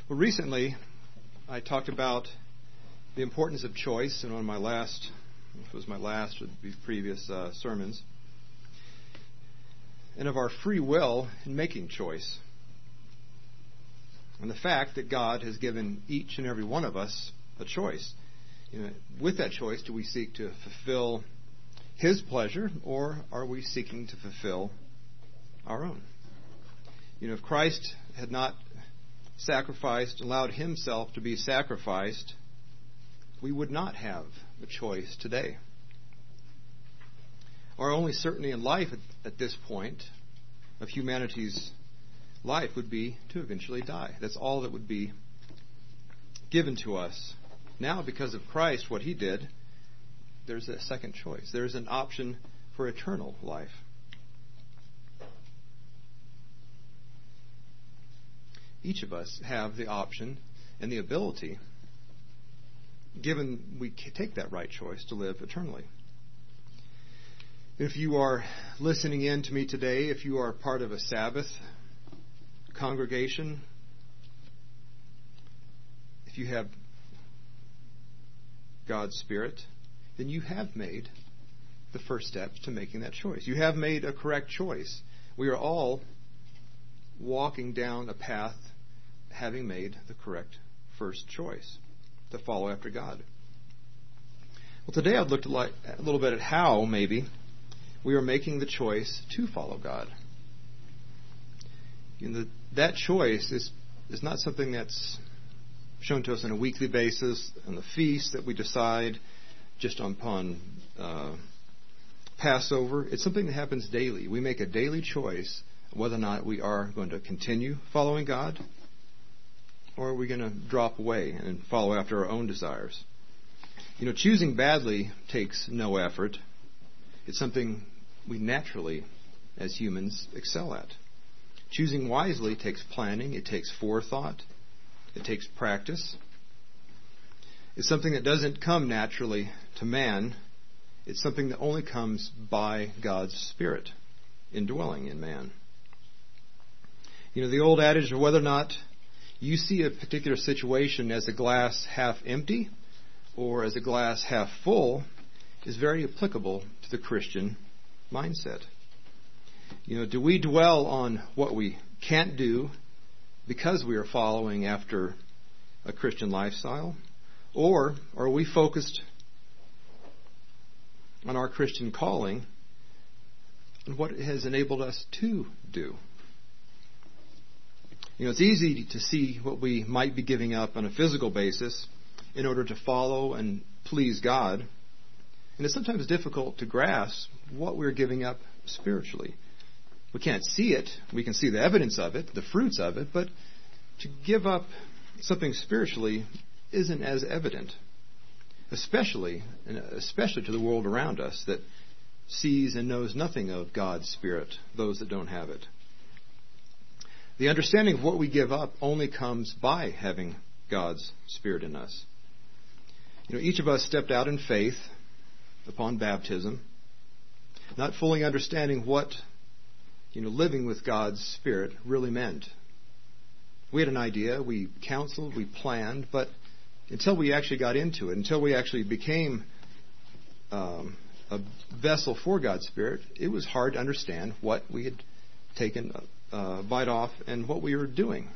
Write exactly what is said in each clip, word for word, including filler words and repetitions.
Well, recently I talked about the importance of choice in one of my last, if it was my last or the previous uh, sermons, and of our free will in making choice. And the fact that God has given each and every one of us a choice. You know, with that choice, do we seek to fulfill His pleasure, or are we seeking to fulfill our own? You know, if Christ had not sacrificed, allowed Himself to be sacrificed, we would not have a choice today. Our only certainty in life at, at this point of humanity's life would be to eventually die. That's all that would be given to us. Now, because of Christ, what He did, there's a second choice. There's an option for eternal life. Each of us have the option and the ability, given we take that right choice, to live eternally. If you are listening in to me today, if you are part of a Sabbath congregation, if you have God's Spirit, then you have made the first steps to making that choice. You have made a correct choice. We are all walking down a path having made the correct first choice to follow after God. Well, today I'd look a little bit at how, maybe, we are making the choice to follow God. You know, that choice is, is not something that's shown to us on a weekly basis, on the feast that we decide just upon uh, Passover. It's something that happens daily. We make a daily choice whether or not we are going to continue following God, or are we going to drop away and follow after our own desires. You know, choosing badly takes no effort. It's something we naturally, as humans, excel at. Choosing wisely takes planning. It takes forethought. It takes practice. It's something that doesn't come naturally to man. It's something that only comes by God's Spirit indwelling in man. You know, the old adage of whether or not you see a particular situation as a glass half empty or as a glass half full is very applicable to the Christian mindset. You know, do we dwell on what we can't do because we are following after a Christian lifestyle? Or are we focused on our Christian calling and what it has enabled us to do? You know, it's easy to see what we might be giving up on a physical basis in order to follow and please God. And it's sometimes difficult to grasp what we're giving up spiritually. We can't see it. We can see the evidence of it, the fruits of it, but to give up something spiritually isn't as evident, especially, especially to the world around us that sees and knows nothing of God's Spirit, those that don't have it. The understanding of what we give up only comes by having God's Spirit in us. You know, each of us stepped out in faith upon baptism, not fully understanding what, you know, living with God's Spirit really meant. We had an idea, we counseled, we planned, but until we actually got into it, until we actually became um, a vessel for God's Spirit, it was hard to understand what we had taken uh, bite off and what we were doing.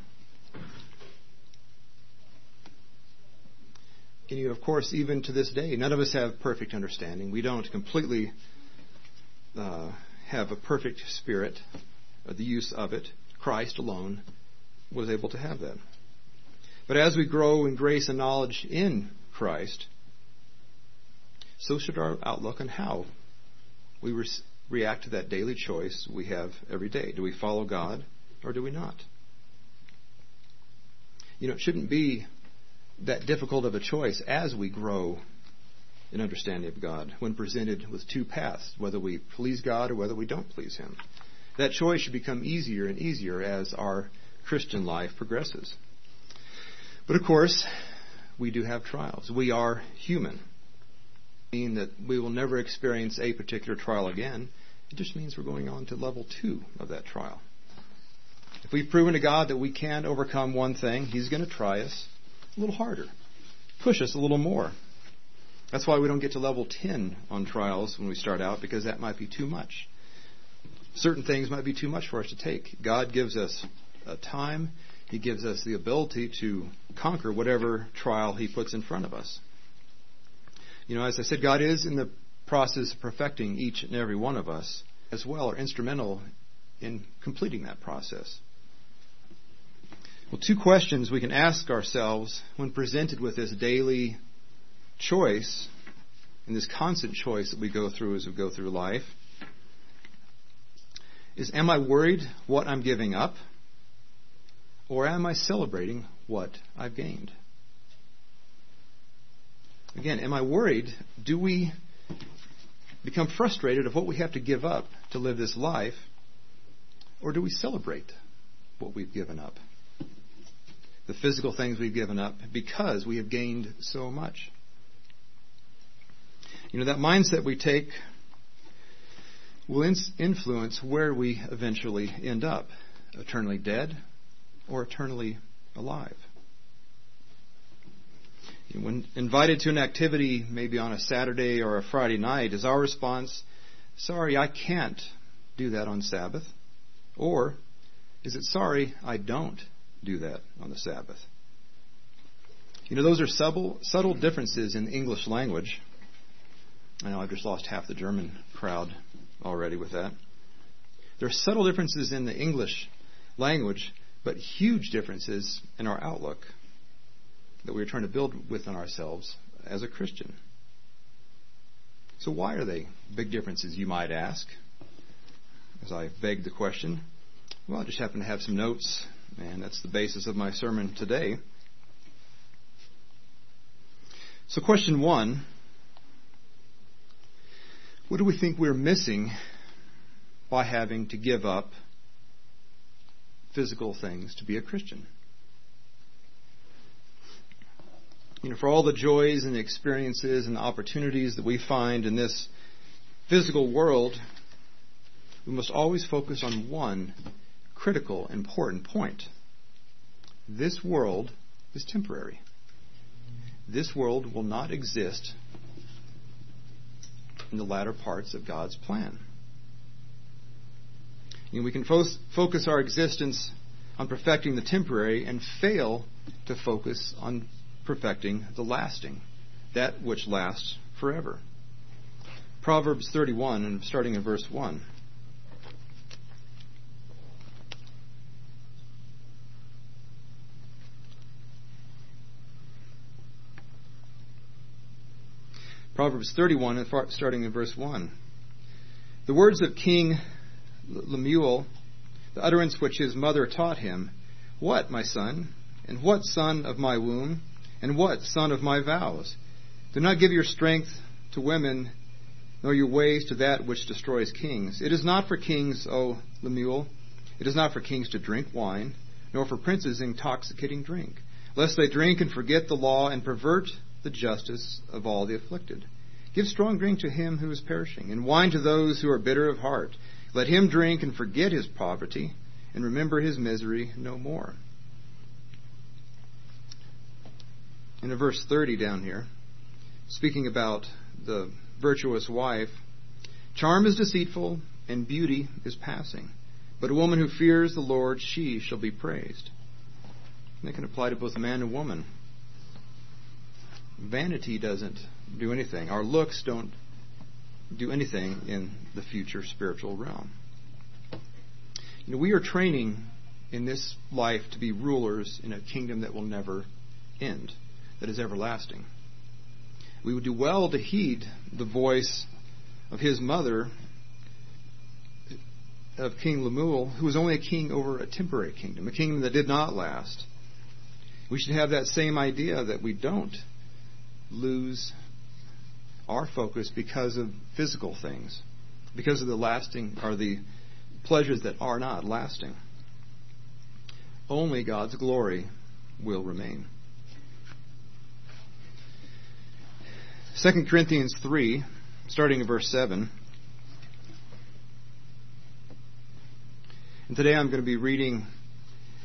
And you, of course, even to this day, none of us have perfect understanding. We don't completely uh, have a perfect spirit, or the use of it. Christ alone was able to have that. But as we grow in grace and knowledge in Christ, so should our outlook on how we re- react to that daily choice we have every day. Do we follow God or do we not? You know, it shouldn't be that difficult of a choice as we grow in understanding of God when presented with two paths, whether we please God or whether we don't please Him. That choice should become easier and easier as our Christian life progresses. But of course, we do have trials. We are human. It doesn't mean that we will never experience a particular trial again. It just means we're going on to level two of that trial. If we've proven to God that we can't overcome one thing, He's going to try us a little harder, push us a little more. That's why we don't get to level ten on trials when we start out, because that might be too much. Certain things might be too much for us to take. God gives us a time. He gives us the ability to conquer whatever trial He puts in front of us. You know, as I said, God is in the process of perfecting each and every one of us as well, or instrumental in completing that process. Well, two questions we can ask ourselves when presented with this daily choice and this constant choice that we go through as we go through life is, am I worried what I'm giving up, or am I celebrating what I've gained? Again, am I worried? Do we become frustrated of what we have to give up to live this life, or do we celebrate what we've given up? The physical things we've given up because we have gained so much. You know, that mindset we take will in- influence where we eventually end up, eternally dead or eternally alive. When invited to an activity, maybe on a Saturday or a Friday night, is our response, sorry, I can't do that on Sabbath? Or is it, sorry, I don't do that on the Sabbath? You know, those are subtle, subtle differences in the English language. I know I've just lost half the German crowd already with that. There are subtle differences in the English language, but huge differences in our outlook that we're trying to build within ourselves as a Christian. So why are they big differences, you might ask, as I beg the question? Well, I just happen to have some notes, and that's the basis of my sermon today. So question one, what do we think we're missing by having to give up physical things to be a Christian? You know, for all the joys and the experiences and the opportunities that we find in this physical world, we must always focus on one critical, important point. This world is temporary. This world will not exist in the latter parts of God's plan. You know, we can fo- focus our existence on perfecting the temporary and fail to focus on perfecting the lasting, that which lasts forever. Proverbs thirty-one, and starting in verse one. Proverbs thirty-one, starting in verse one. The words of King Lemuel, the utterance which his mother taught him, what, my son, and what son of my womb, and what son of my vows? Do not give your strength to women, nor your ways to that which destroys kings. It is not for kings, O Lemuel, it is not for kings to drink wine, nor for princes intoxicating drink, lest they drink and forget the law and pervert the justice of all the afflicted. Give strong drink to him who is perishing, and wine to those who are bitter of heart. Let him drink and forget his poverty, and remember his misery no more. In verse thirty down here, speaking about the virtuous wife, charm is deceitful, and beauty is passing. But a woman who fears the Lord, she shall be praised. And that can apply to both man and woman. Vanity doesn't do anything. Our looks don't do anything in the future spiritual realm. You know, we are training in this life to be rulers in a kingdom that will never end, that is everlasting. We would do well to heed the voice of his mother, of King Lemuel, who was only a king over a temporary kingdom, a kingdom that did not last. We should have that same idea that we don't lose our focus because of physical things, because of the lasting or the pleasures that are not lasting. Only God's glory will remain. Second Corinthians three, starting in verse seven. And today I'm going to be reading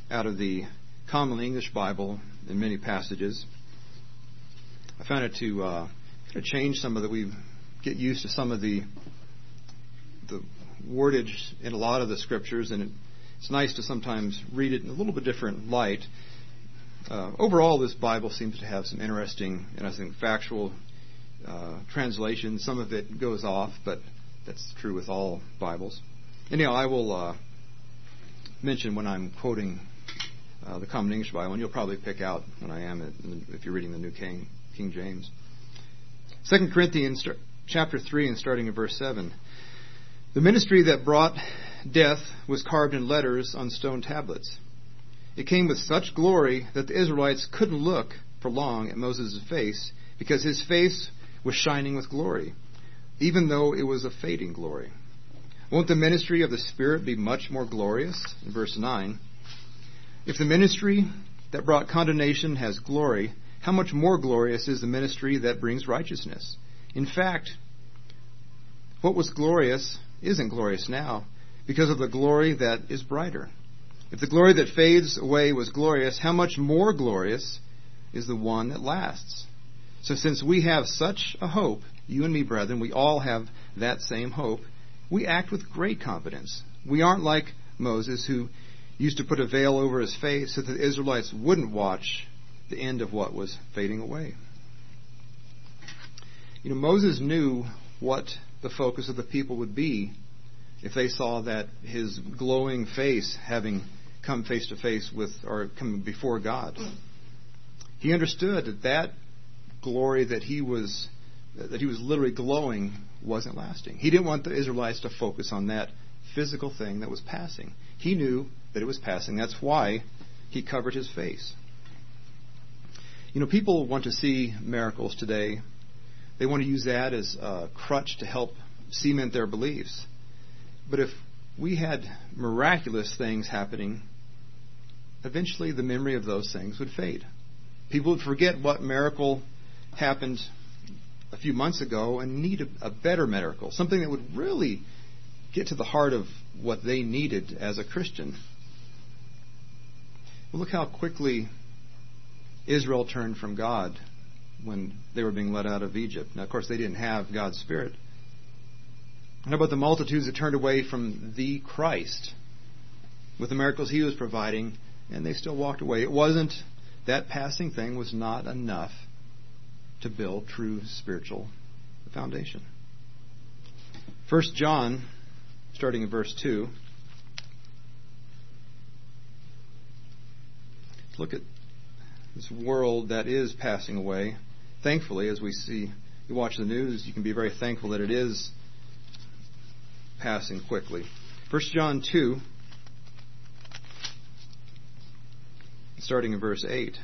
out of the Common English Bible in many passages. I found it to uh, kind of change some of the, we get used to some of the the wordage in a lot of the scriptures, and it, it's nice to sometimes read it in a little bit different light. Uh, overall, this Bible seems to have some interesting and I think factual uh, translations. Some of it goes off, but that's true with all Bibles. Anyhow, I will uh, mention when I'm quoting uh, the Common English Bible, and you'll probably pick out when I am if you're reading the New King, King James. Second Corinthians chapter three and starting at verse seven. The ministry that brought death was carved in letters on stone tablets. It came with such glory that the Israelites couldn't look for long at Moses' face because his face was shining with glory, even though it was a fading glory. Won't the ministry of the Spirit be much more glorious? In verse nine, if the ministry that brought condemnation has glory, how much more glorious is the ministry that brings righteousness? In fact, what was glorious isn't glorious now because of the glory that is brighter. If the glory that fades away was glorious, how much more glorious is the one that lasts? So since we have such a hope, you and me, brethren, we all have that same hope, we act with great confidence. We aren't like Moses, who used to put a veil over his face so that the Israelites wouldn't watch the end of what was fading away. You know, Moses knew what the focus of the people would be if they saw that his glowing face having come face to face with, or come before God. He understood that that glory that he was that he was literally glowing wasn't lasting. He didn't want the Israelites to focus on that physical thing that was passing. He knew that it was passing. That's why he covered his face. You know, people want to see miracles today. They want to use that as a crutch to help cement their beliefs. But if we had miraculous things happening, eventually the memory of those things would fade. People would forget what miracle happened a few months ago and need a, a better miracle, something that would really get to the heart of what they needed as a Christian. Well, look how quickly Israel turned from God when they were being led out of Egypt. Now, of course, they didn't have God's Spirit. How about the multitudes that turned away from the Christ with the miracles he was providing, and they still walked away? It wasn't, that passing thing was not enough to build true spiritual foundation. First John, starting in verse two. Look at this world that is passing away. Thankfully, as we see, you watch the news, you can be very thankful that it is passing quickly. First John two, starting in verse eight.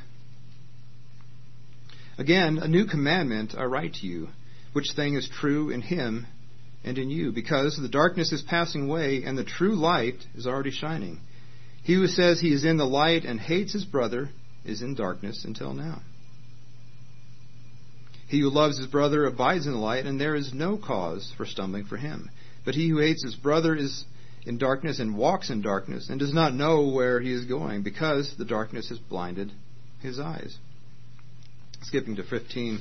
Again, a new commandment I write to you, which thing is true in him and in you, because the darkness is passing away and the true light is already shining. He who says he is in the light and hates his brother is in darkness until now. He who loves his brother abides in the light, and there is no cause for stumbling for him. But he who hates his brother is in darkness and walks in darkness and does not know where he is going, because the darkness has blinded his eyes. Skipping to fifteen.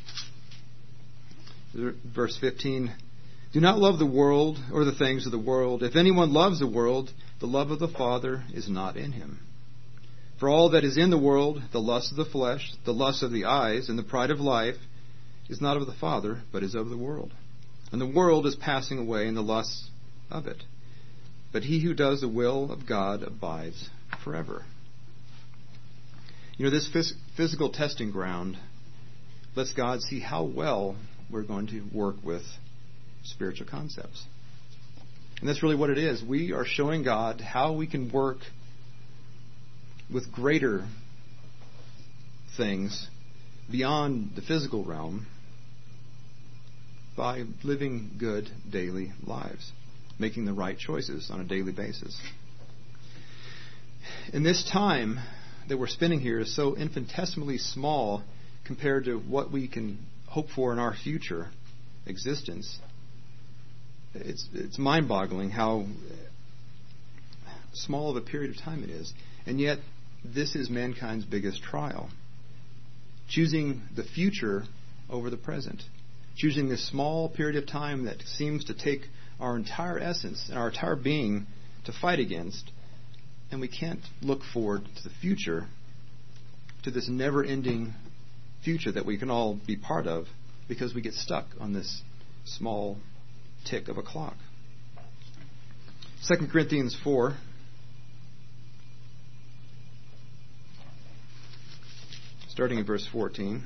Verse fifteen. Do not love the world or the things of the world. If anyone loves the world, the love of the Father is not in him. For all that is in the world, the lust of the flesh, the lust of the eyes, and the pride of life, is not of the Father, but is of the world. And the world is passing away in the lusts of it. But he who does the will of God abides forever. You know, this phys- physical testing ground lets God see how well we're going to work with spiritual concepts. And that's really what it is. We are showing God how we can work with greater things beyond the physical realm by living good daily lives, making the right choices on a daily basis. In this time that we're spending here is so infinitesimally small compared to what we can hope for in our future existence. It's it's mind-boggling how small of a period of time it is. And yet, this is mankind's biggest trial. Choosing the future over the present. Choosing this small period of time that seems to take our entire essence and our entire being to fight against. And we can't look forward to the future, to this never-ending future that we can all be part of, because we get stuck on this small tick of a clock. Second Corinthians four. Starting in verse fourteen.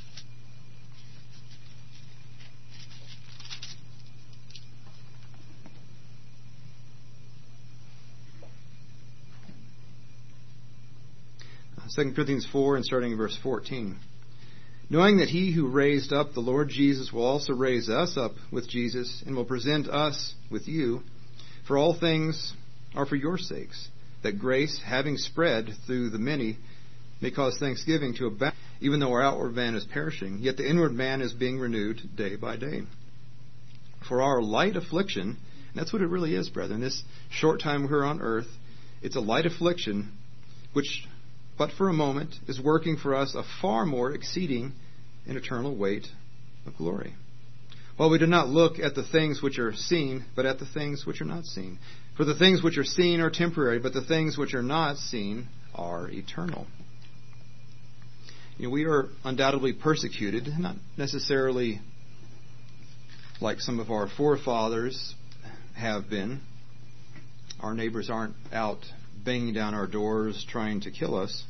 Second Corinthians four and starting in verse fourteen. Knowing that he who raised up the Lord Jesus will also raise us up with Jesus and will present us with you. For all things are for your sakes, that grace, having spread through the many, may cause thanksgiving to abound, even though our outward man is perishing, yet the inward man is being renewed day by day. For our light affliction, and that's what it really is, brethren, this short time we're on earth, it's a light affliction, which, but for a moment, is working for us a far more exceeding and eternal weight of glory. While we do not look at the things which are seen, but at the things which are not seen. For the things which are seen are temporary, but the things which are not seen are eternal. You know, we are undoubtedly persecuted, not necessarily like some of our forefathers have been. Our neighbors aren't out banging down our doors trying to kill us.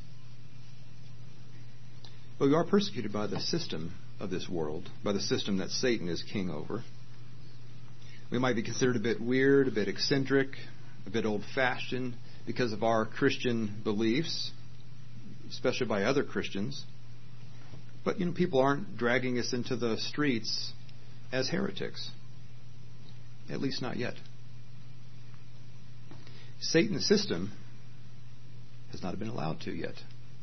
But we are persecuted by the system of this world, by the system that Satan is king over. We might be considered a bit weird, a bit eccentric, a bit old-fashioned because of our Christian beliefs, especially by other Christians. But, you know, people aren't dragging us into the streets as heretics. At least not yet. Satan's system has not been allowed to yet.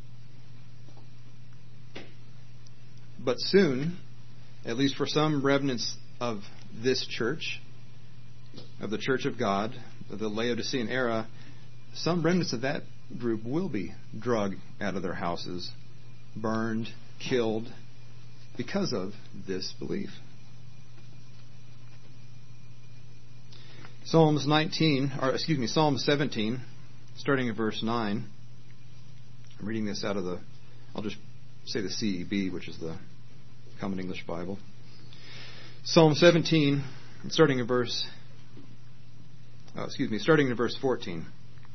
But soon, at least for some remnants of this church, of the Church of God, of the Laodicean era, some remnants of that group will be dragged out of their houses, burned, killed, because of this belief. Psalms nineteen, or excuse me, Psalm seventeen, starting at verse nine. I'm reading this out of the, I'll just say the C E B, which is the Common English Bible. Psalm seventeen, starting at verse, oh, excuse me, starting at verse fourteen.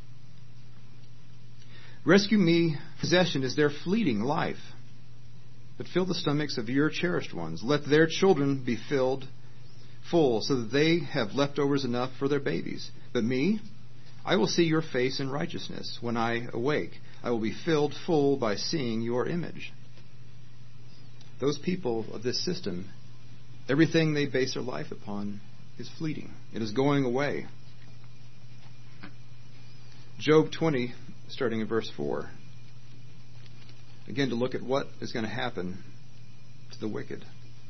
Rescue me, possession is their fleeting life, but fill the stomachs of your cherished ones. Let their children be filled full, so that they have leftovers enough for their babies. But me, I will see your face in righteousness. When I awake, I will be filled full by seeing your image. Those people of this system, everything they base their life upon is fleeting. It is going away. Job twenty, starting in verse four. Again, to look at what is going to happen to the wicked.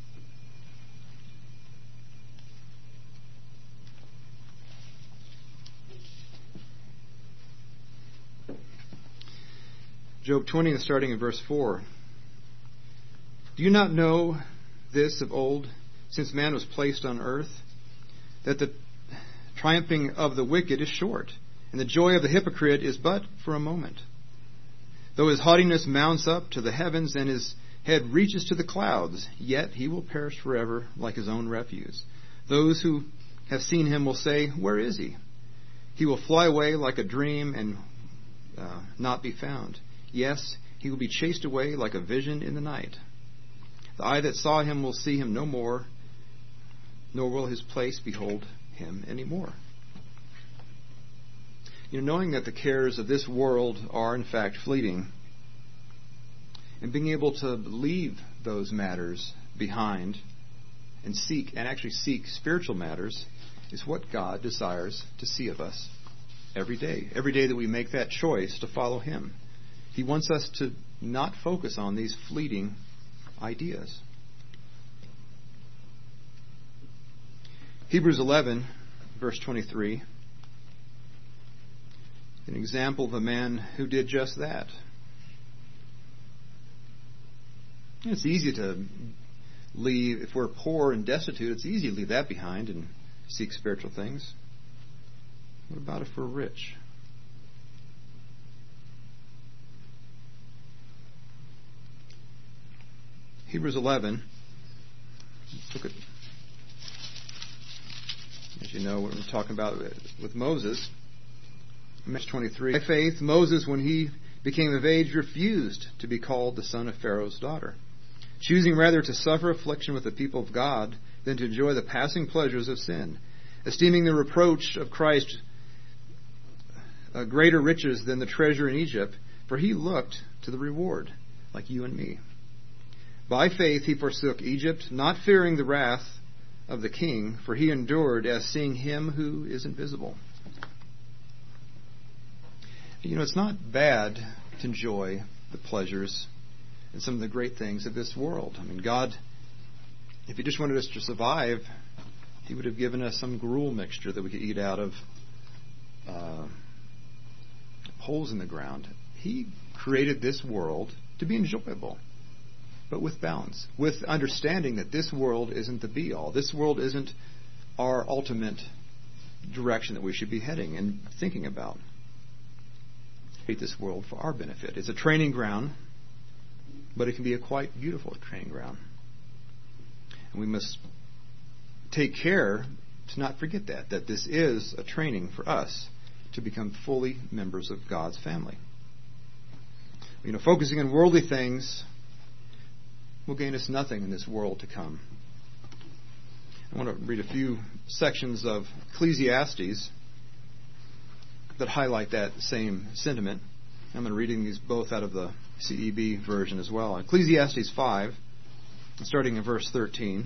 Job twenty, starting in verse four. Do you not know this of old, since man was placed on earth, that the triumphing of the wicked is short, and the joy of the hypocrite is but for a moment? Though his haughtiness mounts up to the heavens and his head reaches to the clouds, yet he will perish forever like his own refuse. Those who have seen him will say, where is he? He will fly away like a dream and uh, not be found. Yes, he will be chased away like a vision in the night. The eye that saw him will see him no more, nor will his place behold him anymore. You know, knowing that the cares of this world are in fact fleeting, and being able to leave those matters behind and seek, and actually seek spiritual matters, is what God desires to see of us every day. Every day that we make that choice to follow Him. He wants us to not focus on these fleeting ideas. Hebrews eleven, verse twenty-three. an example of a man who did just that. It's easy to leave, if we're poor and destitute, it's easy to leave that behind and seek spiritual things. What about if we're rich? Hebrews eleven. Look at, as you know, what we're talking about with Moses. Verse twenty-three. By faith, Moses, when he became of age, refused to be called the son of Pharaoh's daughter, choosing rather to suffer affliction with the people of God than to enjoy the passing pleasures of sin, esteeming the reproach of Christ uh, greater riches than the treasure in Egypt, for he looked to the reward, like you and me. By faith he forsook Egypt, not fearing the wrath of the king, for he endured as seeing him who is invisible. You know, it's not bad to enjoy the pleasures and some of the great things of this world. I mean, God, if he just wanted us to survive, he would have given us some gruel mixture that we could eat out of uh, holes in the ground. He created this world to be enjoyable, but with balance, with understanding that this world isn't the be-all. This world isn't our ultimate direction that we should be heading and thinking about. Create this world for our benefit. It's a training ground, but it can be a quite beautiful training ground. And we must take care to not forget that, that this is a training for us to become fully members of God's family. You know, focusing on worldly things will gain us nothing in this world to come. I want to read a few sections of Ecclesiastes that highlight that same sentiment. I'm going to reading these both out of the C E B version as well. Ecclesiastes five, starting in verse thirteen.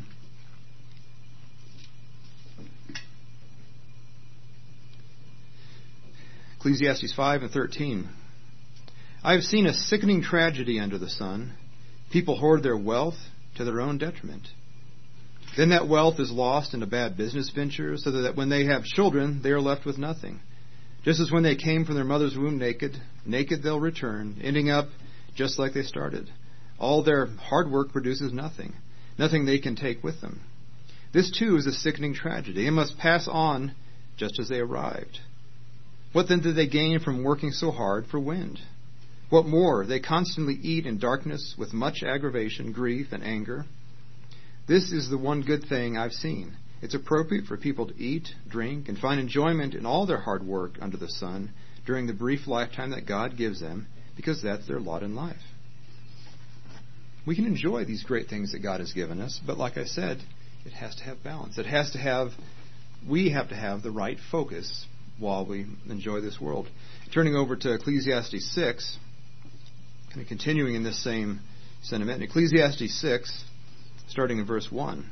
Ecclesiastes five and thirteen. I have seen a sickening tragedy under the sun. People hoard their wealth to their own detriment. Then that wealth is lost in a bad business venture, so that when they have children, they are left with nothing. Just as when they came from their mother's womb naked, naked they'll return, ending up just like they started. All their hard work produces nothing, nothing they can take with them. This too is a sickening tragedy. It must pass on just as they arrived. What then did they gain from working so hard for wind? What more? They constantly eat in darkness with much aggravation, grief, and anger. This is the one good thing I've seen. It's appropriate for people to eat, drink, and find enjoyment in all their hard work under the sun during the brief lifetime that God gives them, because that's their lot in life. We can enjoy these great things that God has given us, but like I said, it has to have balance. It has to have, we have to have the right focus while we enjoy this world. Turning over to Ecclesiastes six, kind of continuing in this same sentiment. In Ecclesiastes six, starting in verse one.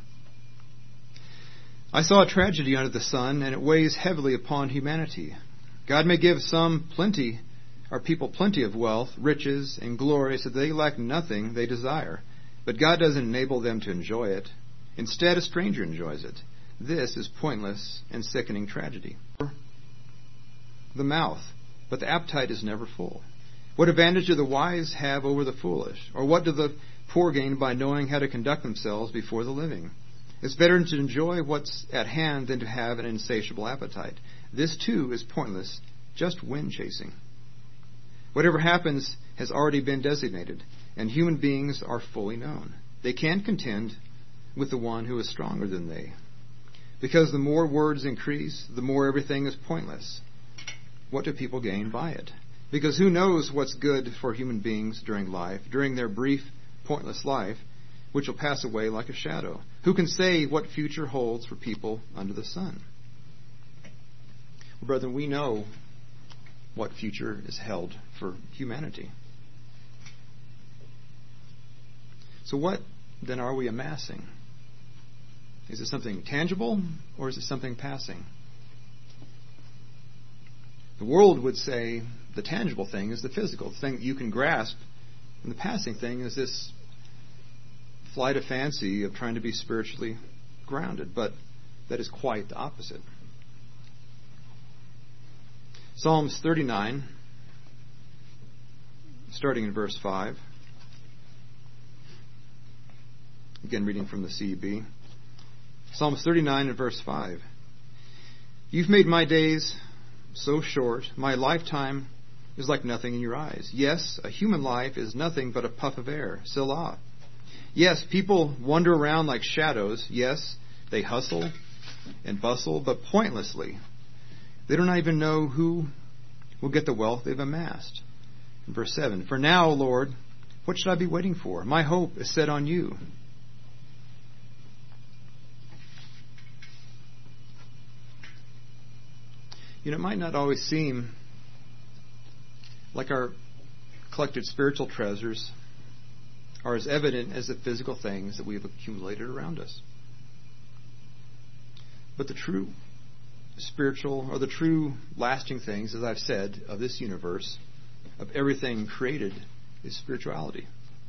I saw a tragedy under the sun, and it weighs heavily upon humanity. God may give some plenty, or people plenty of wealth, riches, and glory, so that they lack nothing they desire. But God doesn't enable them to enjoy it. Instead, a stranger enjoys it. This is pointless and sickening tragedy. The mouth, but the appetite is never full. What advantage do the wise have over the foolish? Or what do the poor gain by knowing how to conduct themselves before the living? It's better to enjoy what's at hand than to have an insatiable appetite. This too is pointless, just wind chasing. Whatever happens has already been designated, and human beings are fully known. They can't contend with the one who is stronger than they. Because the more words increase, the more everything is pointless. What do people gain by it? Because who knows what's good for human beings during life, during their brief, pointless life, which will pass away like a shadow? Who can say what future holds for people under the sun? Well, brethren, we know what future is held for humanity. So what then are we amassing? Is it something tangible, or is it something passing? The world would say the tangible thing is the physical, the thing that you can grasp, and the passing thing is this flight of fancy of trying to be spiritually grounded, but that is quite the opposite. Psalms thirty-nine, starting in verse five. Again, reading from the C E B. Psalms thirty-nine and verse five. You've made my days so short, my lifetime is like nothing in your eyes. Yes, a human life is nothing but a puff of air. Selah. Yes, people wander around like shadows. Yes, they hustle and bustle, but pointlessly. They do not even know who will get the wealth they've amassed. In verse seven. For now, Lord, what should I be waiting for? My hope is set on you. You know, it might not always seem like our collected spiritual treasures are as evident as the physical things that we have accumulated around us. But the true spiritual, or the true lasting things, as I've said, of this universe, of everything created, is spirituality.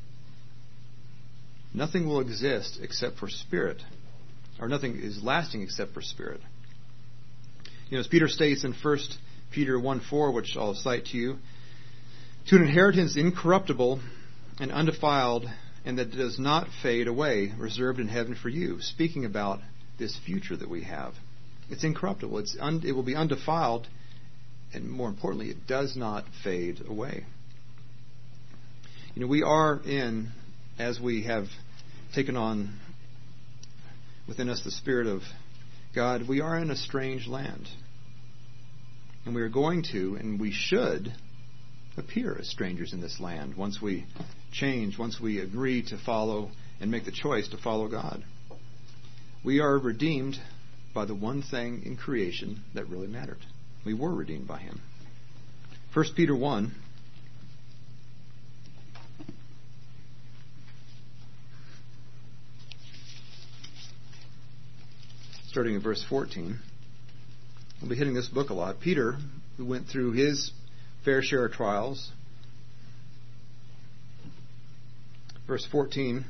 Nothing will exist except for spirit, or nothing is lasting except for spirit. You know, as Peter states in First Peter one four, which I'll cite to you, to an inheritance incorruptible and undefiled, and that does not fade away, reserved in heaven for you. Speaking about this future that we have. It's incorruptible. It's un, it will be undefiled, and more importantly, it does not fade away. You know, we are in, as we have taken on within us the Spirit of God, we are in a strange land. And we are going to, and we should, appear as strangers in this land once we change, once we agree to follow and make the choice to follow God. We are redeemed by the one thing in creation that really mattered. We were redeemed by Him. First Peter one. Starting in verse fourteen. We'll be hitting this book a lot. Peter, who went through his fair share of trials. Verse fourteen.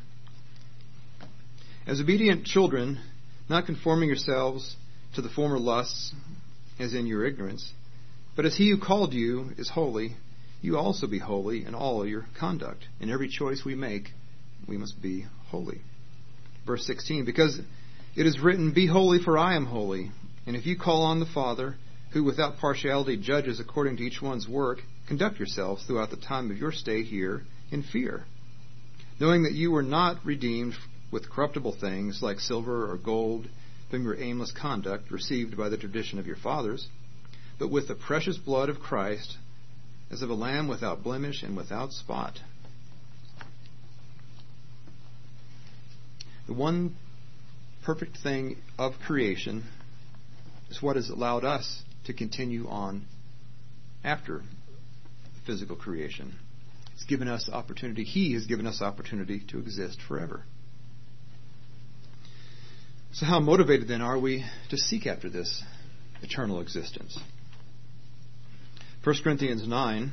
As obedient children, not conforming yourselves to the former lusts, as in your ignorance, but as He who called you is holy, you also be holy in all your conduct. In every choice we make, we must be holy. Verse sixteen. Because it is written, be holy, for I am holy. And if you call on the Father, who without partiality judges according to each one's work, conduct yourselves throughout the time of your stay here in fear, knowing that you were not redeemed with corruptible things like silver or gold from your aimless conduct received by the tradition of your fathers, but with the precious blood of Christ, as of a lamb without blemish and without spot. The one perfect thing of creation is what has allowed us to continue on after physical creation. It's given us opportunity. He has given us opportunity to exist forever. So how motivated then are we to seek after this eternal existence? First Corinthians nine.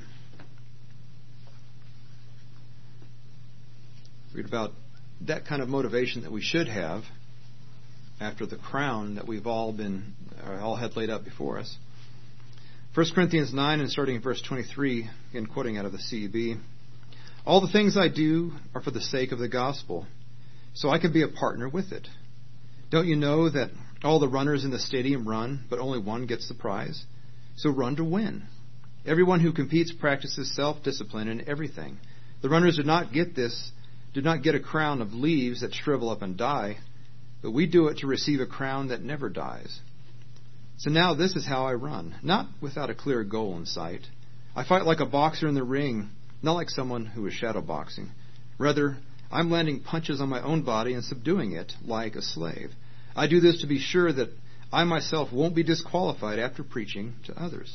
Read about that kind of motivation that we should have after the crown that we've all been, or all had laid out before us. First Corinthians nine, and starting in verse twenty-three, again quoting out of the C E B. All the things I do are for the sake of the gospel, so I can be a partner with it. Don't you know that all the runners in the stadium run, but only one gets the prize? So run to win. Everyone who competes practices self-discipline in everything. The runners did not get this, did not get a crown of leaves that shrivel up and die, but we do it to receive a crown that never dies. So now this is how I run, not without a clear goal in sight. I fight like a boxer in the ring, not like someone who is shadow boxing. Rather, I'm landing punches on my own body and subduing it like a slave. I do this to be sure that I myself won't be disqualified after preaching to others.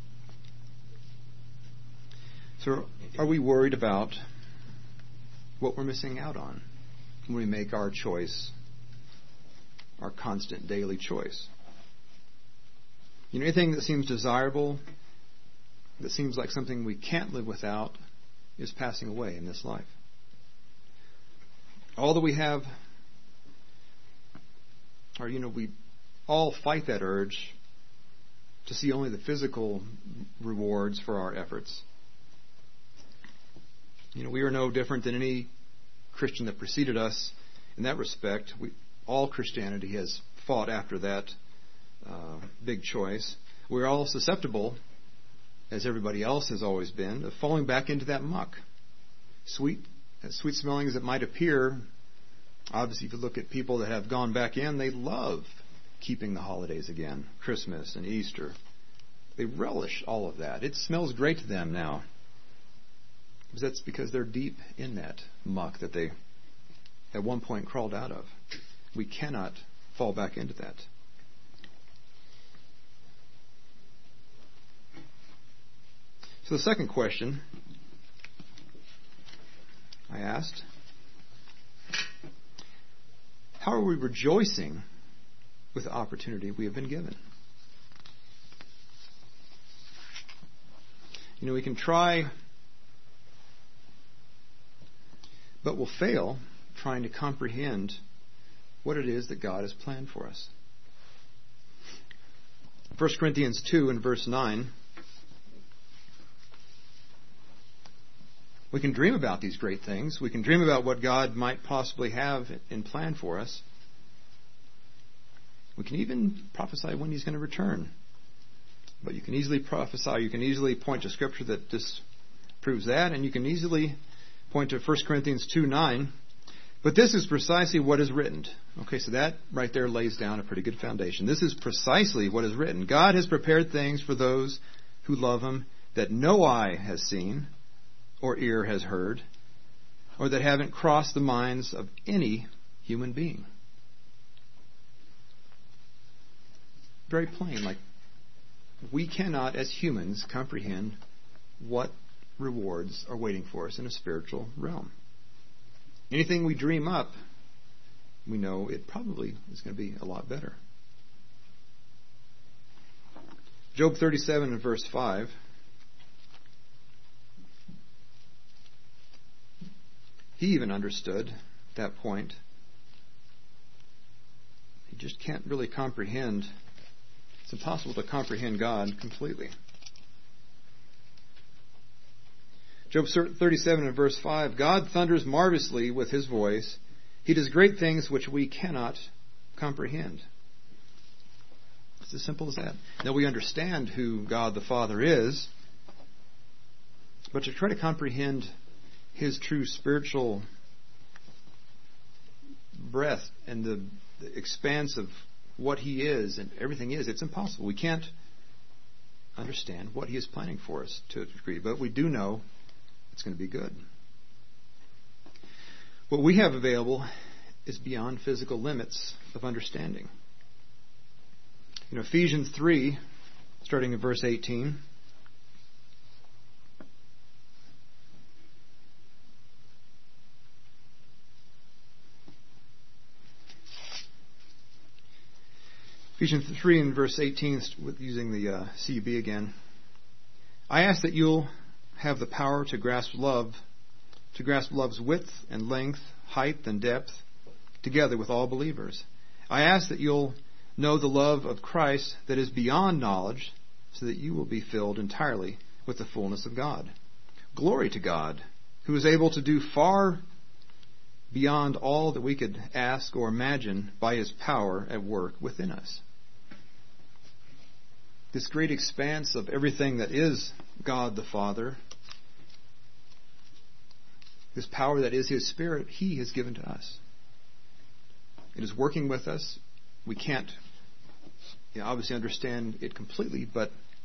So are we worried about what we're missing out on when we make our choice, our constant daily choice? You know, anything that seems desirable, that seems like something we can't live without, is passing away in this life. All that we have, or, you know, we all fight that urge to see only the physical rewards for our efforts. You know, we are no different than any Christian that preceded us in that respect. We, all Christianity has fought after that uh, big choice. We're all susceptible, as everybody else has always been, of falling back into that muck. Sweet, as sweet smelling as it might appear, obviously if you look at people that have gone back in, they love keeping the holidays again, Christmas and Easter. They relish all of that. It smells great to them now. But that's because they're deep in that muck that they at one point crawled out of. We cannot fall back into that. So the second question I asked, how are we rejoicing with the opportunity we have been given? You know, we can try, but we'll fail trying to comprehend what it is that God has planned for us. First Corinthians two and verse nine. We can dream about these great things. We can dream about what God might possibly have in plan for us. We can even prophesy when He's going to return. But you can easily prophesy, you can easily point to Scripture that disproves that, and you can easily point to First Corinthians two nine. But this is precisely what is written. Okay, so that right there lays down a pretty good foundation. This is precisely what is written. God has prepared things for those who love Him that no eye has seen, or ear has heard, or that haven't crossed the minds of any human being. Very plain, like we cannot as humans comprehend what rewards are waiting for us in a spiritual realm. Anything we dream up, we know it probably is going to be a lot better. Job thirty-seven and verse five. He even understood that point. He just can't really comprehend. It's impossible to comprehend God completely. Job thirty-seven and verse five, God thunders marvelously with His voice. He does great things which we cannot comprehend. It's as simple as that. Now we understand who God the Father is, but to try to comprehend His true spiritual breadth and the, the expanse of what He is and everything is, it's impossible. We can't understand what He is planning for us to a degree, but we do know it's going to be good. What we have available is beyond physical limits of understanding. You know, Ephesians three, starting in verse eighteen. Ephesians three and verse eighteen, using the uh, C U B again. I ask that you'll have the power to grasp love, to grasp love's width and length, height and depth, together with all believers. I ask that you'll know the love of Christ that is beyond knowledge, so that you will be filled entirely with the fullness of God. Glory to God, who is able to do far beyond all that we could ask or imagine by His power at work within us. This great expanse of everything that is God the Father, this power that is His Spirit, He has given to us. It is working with us. We can't you know, obviously understand it completely, but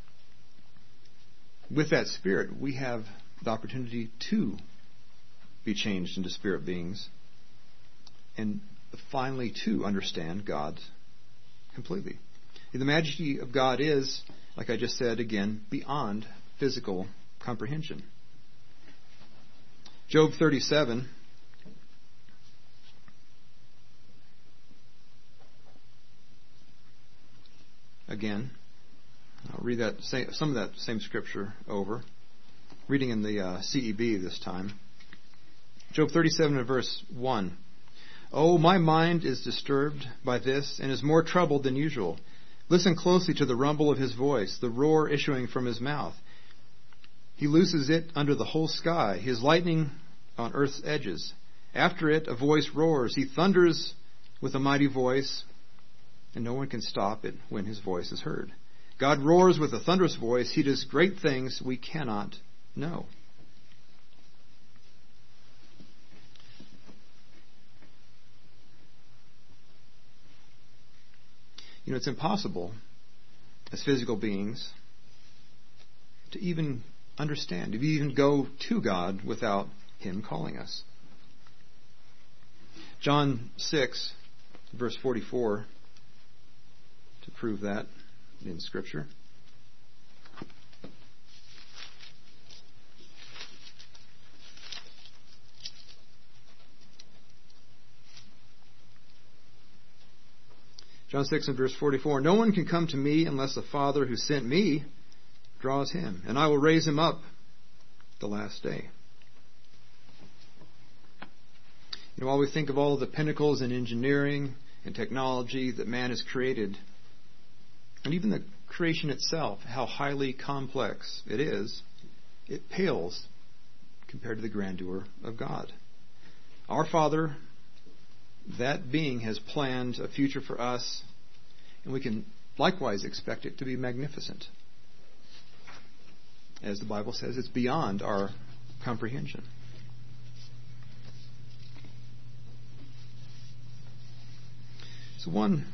with that Spirit, we have the opportunity to be changed into spirit beings and finally to understand God completely. The majesty of God is, like I just said again, beyond physical comprehension. Job thirty-seven. Again, I'll read that same, some of that same scripture over. Reading in the uh, C E B this time. Job thirty-seven and verse one. Oh, my mind is disturbed by this and is more troubled than usual. Listen closely to the rumble of his voice, the roar issuing from his mouth. He looses it under the whole sky, his lightning on earth's edges. After it, a voice roars. He thunders with a mighty voice, and no one can stop it when his voice is heard. God roars with a thunderous voice. He does great things we cannot know. You know, it's impossible as physical beings to even understand, to even go to God without Him calling us. John six, verse forty-four, to prove that in Scripture. John six and verse forty-four, no one can come to me unless the Father who sent me draws him, and I will raise him up the last day. You know, while we think of all of the pinnacles in engineering and technology that man has created, and even the creation itself, how highly complex it is, it pales compared to the grandeur of God. Our Father, that being, has planned a future for us, and we can likewise expect it to be magnificent. As the Bible says, it's beyond our comprehension. So one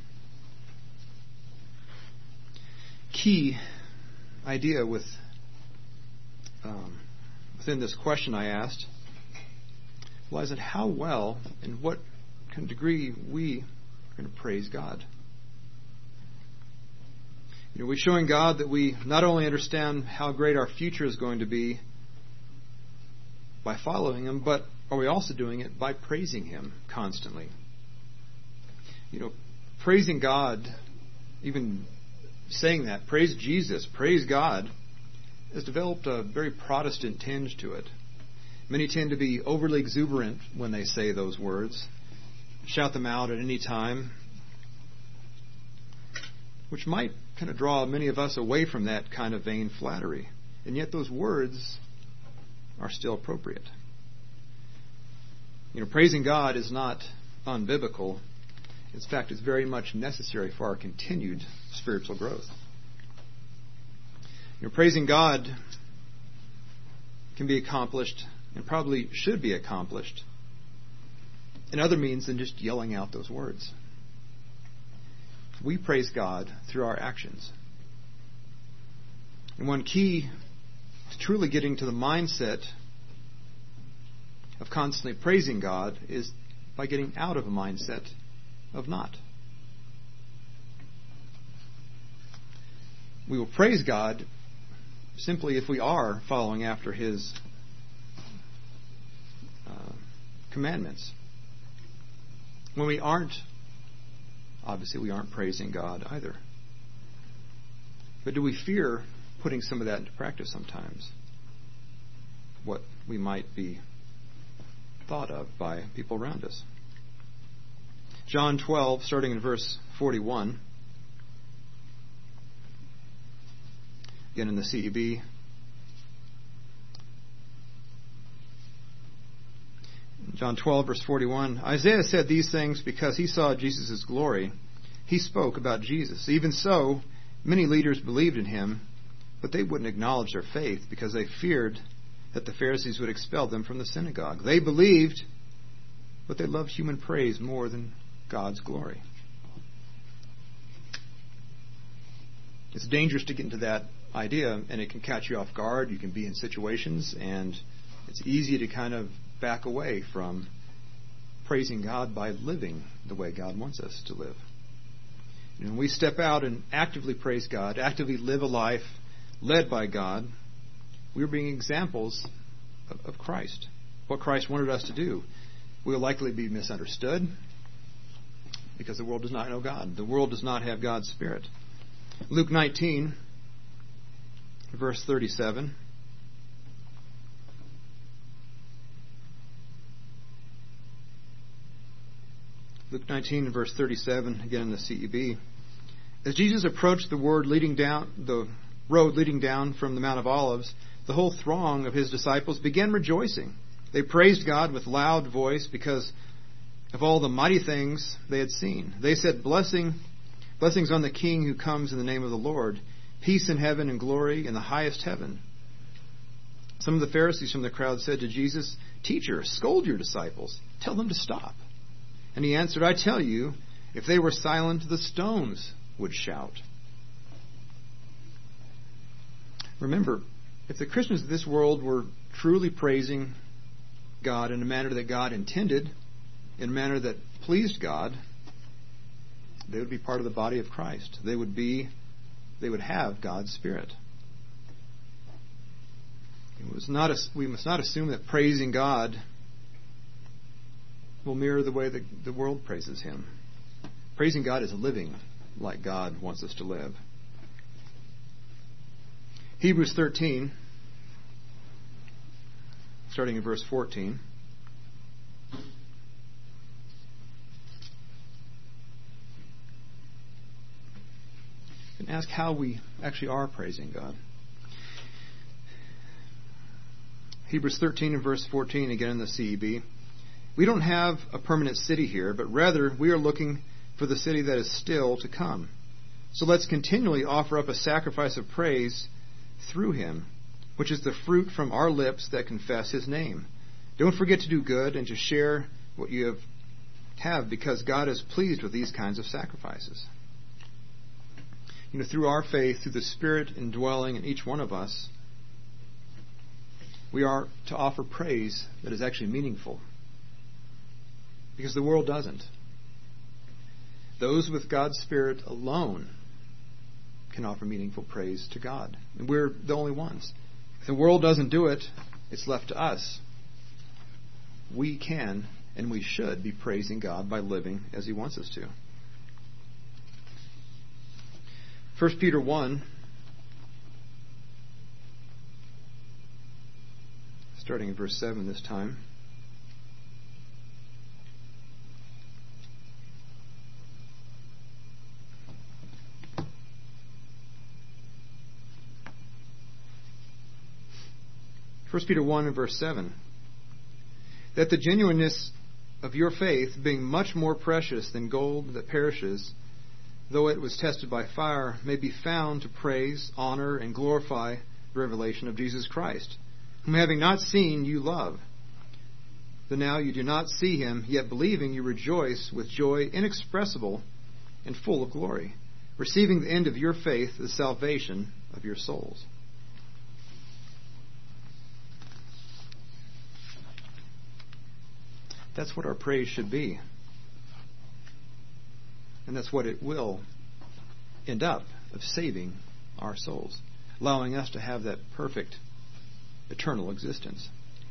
key idea with um, within this question I asked lies in how well and what kind of degree we are going to praise God. You know, we're showing God that we not only understand how great our future is going to be by following Him, but are we also doing it by praising Him constantly? You know, praising God, even saying that, praise Jesus, praise God, has developed a very Protestant tinge to it. Many tend to be overly exuberant when they say those words, shout them out at any time, which might kind of draw many of us away from that kind of vain flattery. And yet those words are still appropriate. You know, praising God is not unbiblical. In fact, it's very much necessary for our continued spiritual growth. You know, praising God can be accomplished, and probably should be accomplished, in other means than just yelling out those words. We praise God through our actions. And one key to truly getting to the mindset of constantly praising God is by getting out of a mindset of not. We will praise God simply if we are following after His uh, commandments. When we aren't, obviously we aren't praising God either. But do we fear putting some of that into practice sometimes? What we might be thought of by people around us. John twelve, starting in verse forty-one. Again in the C E B. John twelve, verse forty-one. Isaiah said these things because he saw Jesus' glory. He spoke about Jesus. Even so, many leaders believed in him, but they wouldn't acknowledge their faith because they feared that the Pharisees would expel them from the synagogue. They believed, but they loved human praise more than God's glory. It's dangerous to get into that idea, and it can catch you off guard. You can be in situations, and it's easy to kind of back away from praising God by living the way God wants us to live. You know, when we step out and actively praise God, actively live a life led by God, we're being examples of, of Christ, what Christ wanted us to do. We'll likely be misunderstood because the world does not know God. The world does not have God's Spirit. Luke nineteen, verse thirty-seven. Luke nineteen, verse thirty-seven, again in the C E B. As Jesus approached the word leading down the road leading down from the Mount of Olives, the whole throng of his disciples began rejoicing. They praised God with loud voice because of all the mighty things they had seen. They said, Blessing, blessings on the King who comes in the name of the Lord, peace in heaven and glory in the highest heaven. Some of the Pharisees from the crowd said to Jesus, Teacher, scold your disciples. Tell them to stop. And he answered, I tell you, if they were silent, the stones would shout. Remember, if the Christians of this world were truly praising God in a manner that God intended, in a manner that pleased God, they would be part of the body of Christ. They would be, they would have God's Spirit. It was not a, we must not assume that praising God will mirror the way that the world praises Him. Praising God is living like God wants us to live. Hebrews thirteen, starting in verse fourteen. And ask how we actually are praising God. Hebrews thirteen and verse fourteen, again in the C E B. We don't have a permanent city here, but rather we are looking for the city that is still to come. So let's continually offer up a sacrifice of praise through Him, which is the fruit from our lips that confess His name. Don't forget to do good and to share what you have, have because God is pleased with these kinds of sacrifices. You know, through our faith, through the Spirit indwelling in each one of us, we are to offer praise that is actually meaningful. Because the world doesn't. Those with God's Spirit alone can offer meaningful praise to God. And we're the only ones. If the world doesn't do it, it's left to us. We can and we should be praising God by living as He wants us to. First Peter one, starting in verse seven this time. First Peter one and verse seven. That the genuineness of your faith, being much more precious than gold that perishes, though it was tested by fire, may be found to praise, honor, and glorify the revelation of Jesus Christ, whom having not seen you love. Though now you do not see Him, yet believing you rejoice with joy inexpressible and full of glory, receiving the end of your faith, the salvation of your souls. That's what our praise should be. And that's what it will end up, of saving our souls, allowing us to have that perfect eternal existence.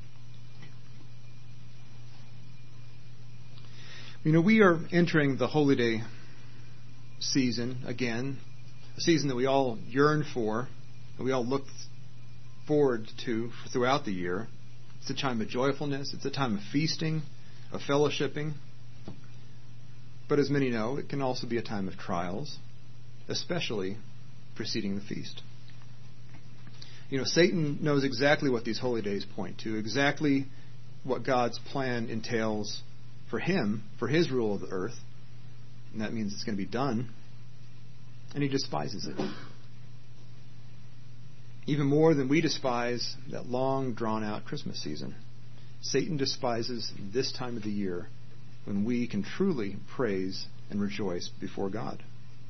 You know, we are entering the Holy Day season again, a season that we all yearn for, that we all look forward to throughout the year. It's a time of joyfulness. It's a time of feasting, of fellowshipping. But as many know, it can also be a time of trials, especially preceding the feast. You know, Satan knows exactly what these holy days point to, exactly what God's plan entails for him, for his rule of the earth. And that means it's going to be done. And he despises it. Even more than we despise that long, drawn-out Christmas season. Satan despises this time of the year when we can truly praise and rejoice before God.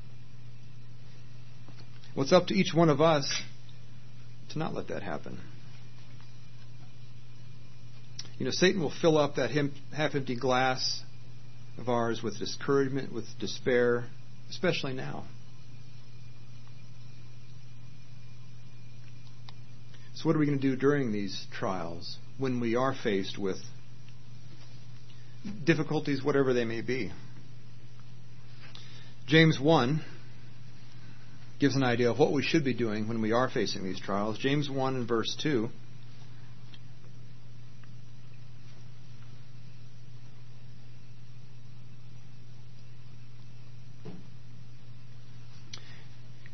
Well, it's up to each one of us to not let that happen. You know, Satan will fill up that half-empty glass of ours with discouragement, with despair, especially now. So what are we going to do during these trials when we are faced with difficulties, whatever they may be? James one gives an idea of what we should be doing when we are facing these trials. James one and verse two.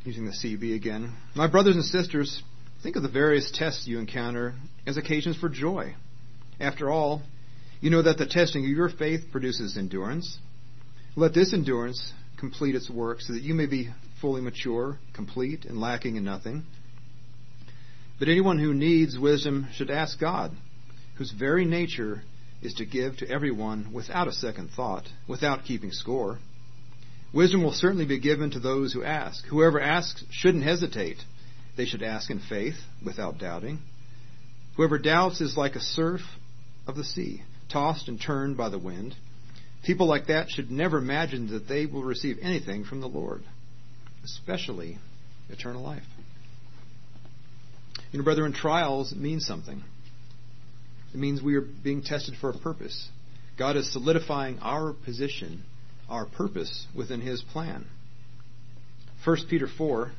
using the C B again. My brothers and sisters, think of the various tests you encounter as occasions for joy. After all, you know that the testing of your faith produces endurance. Let this endurance complete its work so that you may be fully mature, complete, and lacking in nothing. But anyone who needs wisdom should ask God, whose very nature is to give to everyone without a second thought, without keeping score. Wisdom will certainly be given to those who ask. Whoever asks shouldn't hesitate. They should ask in faith, without doubting. Whoever doubts is like a surf of the sea, tossed and turned by the wind. People like that should never imagine that they will receive anything from the Lord, especially eternal life. You know, brethren, trials mean something. It means we are being tested for a purpose. God is solidifying our position, our purpose within His plan. First Peter four,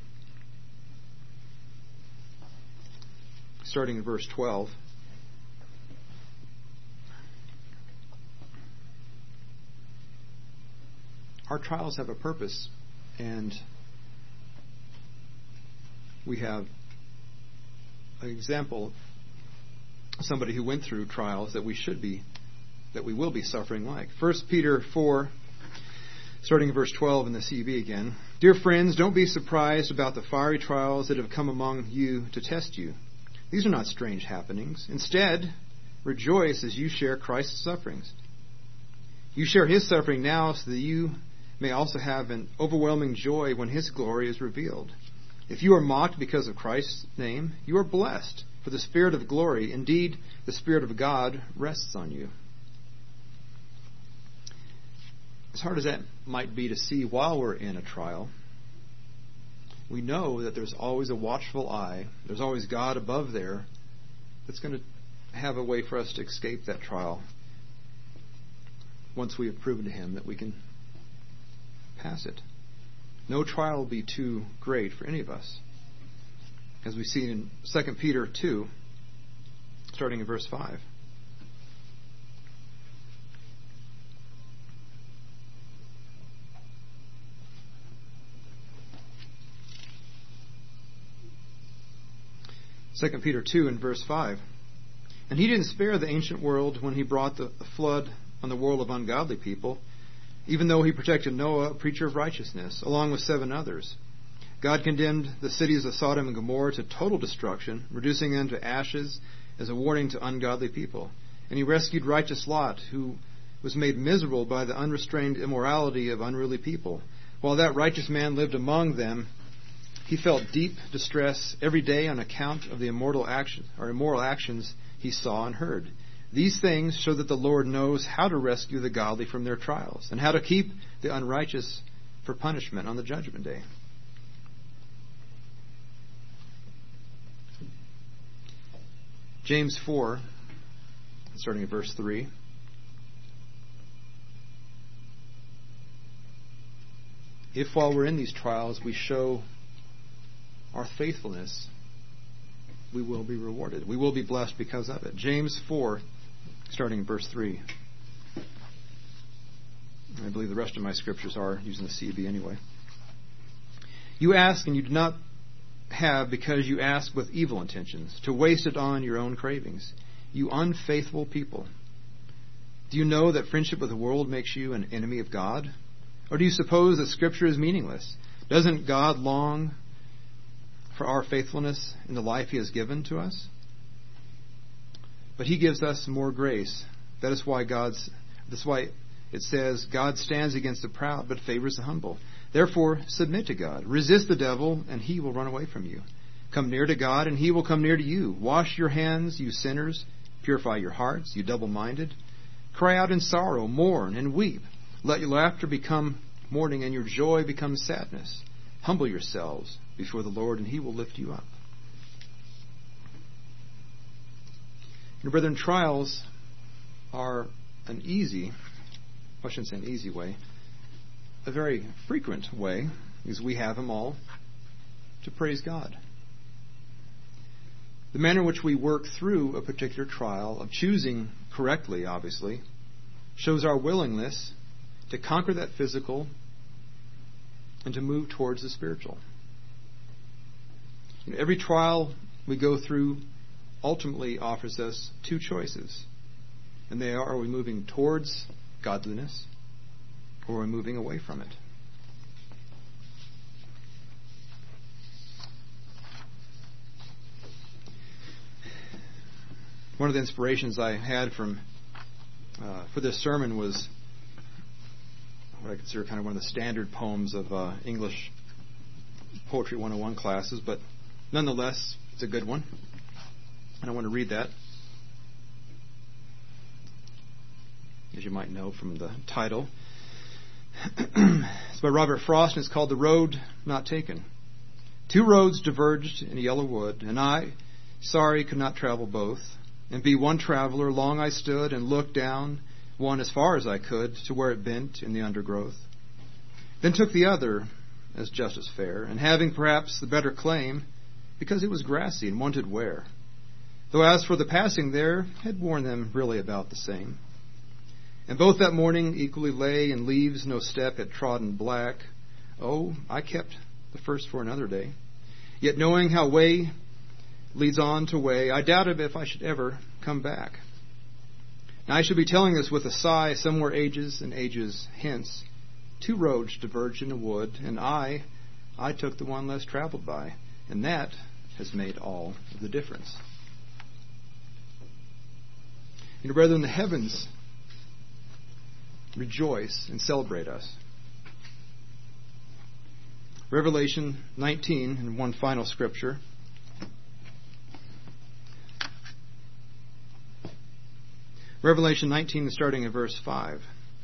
starting in verse twelve. Our trials have a purpose, and we have an example of somebody who went through trials that we should be, that we will be suffering like. First Peter four, starting in verse twelve in the C B again. Dear friends, don't be surprised about the fiery trials that have come among you to test you. These are not strange happenings. Instead, rejoice as you share Christ's sufferings. You share His suffering now so that you may also have an overwhelming joy when His glory is revealed. If you are mocked because of Christ's name, you are blessed, for the Spirit of glory, indeed the Spirit of God, rests on you. As hard as that might be to see while we're in a trial, we know that there's always a watchful eye. There's always God above there that's going to have a way for us to escape that trial once we have proven to Him that we can pass it. No trial will be too great for any of us. As we see in Second Peter two, starting in verse five. Second Peter two and verse five. And He didn't spare the ancient world when He brought the flood on the world of ungodly people, even though He protected Noah, a preacher of righteousness, along with seven others. God condemned the cities of Sodom and Gomorrah to total destruction, reducing them to ashes as a warning to ungodly people. And He rescued righteous Lot, who was made miserable by the unrestrained immorality of unruly people. While that righteous man lived among them, he felt deep distress every day on account of the immortal action, or immoral actions he saw and heard. These things show that the Lord knows how to rescue the godly from their trials, and how to keep the unrighteous for punishment on the judgment day. James four, starting at verse three. If while we're in these trials we show our faithfulness, we will be rewarded. We will be blessed because of it. James four, starting in verse three. I believe the rest of my scriptures are using the C B anyway. You ask and you do not have because you ask with evil intentions, to waste it on your own cravings. You unfaithful people. Do you know that friendship with the world makes you an enemy of God? Or do you suppose that Scripture is meaningless? Doesn't God long for our faithfulness in the life He has given to us? But He gives us more grace. That is why God's. That's why it says, God stands against the proud, but favors the humble. Therefore, submit to God. Resist the devil, and he will run away from you. Come near to God, and He will come near to you. Wash your hands, you sinners. Purify your hearts, you double-minded. Cry out in sorrow, mourn, and weep. Let your laughter become mourning, and your joy become sadness. Humble yourselves before the Lord, and He will lift you up. Your brethren, trials are an easy, I shouldn't say an easy way, a very frequent way, because we have them all, to praise God. The manner in which we work through a particular trial, of choosing correctly, obviously, shows our willingness to conquer that physical and to move towards the spiritual. Every trial we go through ultimately offers us two choices. And they are, are we moving towards godliness or are we moving away from it? One of the inspirations I had from uh, for this sermon was what I consider kind of one of the standard poems of uh, English Poetry one oh one classes, but nonetheless, it's a good one. And I want to read that, as you might know from the title. It's by Robert Frost, and it's called The Road Not Taken. Two roads diverged in a yellow wood, and I, sorry, could not travel both. And be one traveler, long I stood and looked down, one as far as I could, to where it bent in the undergrowth. Then took the other, as just as fair, and having perhaps the better claim, because it was grassy and wanted wear. Though as for the passing there, had worn them really about the same. And both that morning equally lay in leaves, no step had trodden black. Oh, I kept the first for another day. Yet knowing how way leads on to way, I doubted if I should ever come back. Now I should be telling this with a sigh, somewhere ages and ages hence. Two roads diverged in a wood, and I, I took the one less traveled by, and that has made all of the difference. You know, brethren, the heavens rejoice and celebrate us. Revelation nineteen, and one final scripture. Revelation nineteen, starting in verse five.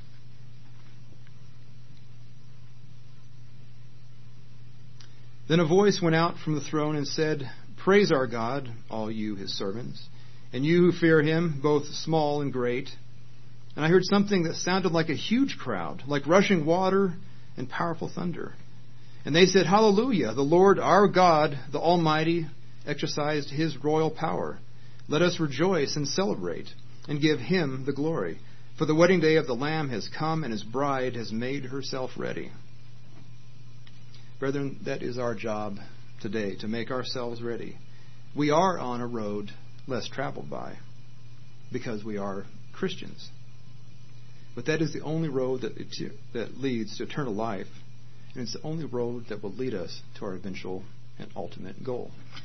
Then a voice went out from the throne and said, Praise our God, all you his servants, and you who fear him, both small and great. And I heard something that sounded like a huge crowd, like rushing water and powerful thunder. And they said, Hallelujah, the Lord our God, the Almighty, exercised his royal power. Let us rejoice and celebrate and give him the glory. For the wedding day of the Lamb has come, and his bride has made herself ready. Brethren, that is our job today, to make ourselves ready. We are on a road less traveled by, because we are Christians. But that is the only road that, that leads to eternal life, and it's the only road that will lead us to our eventual and ultimate goal.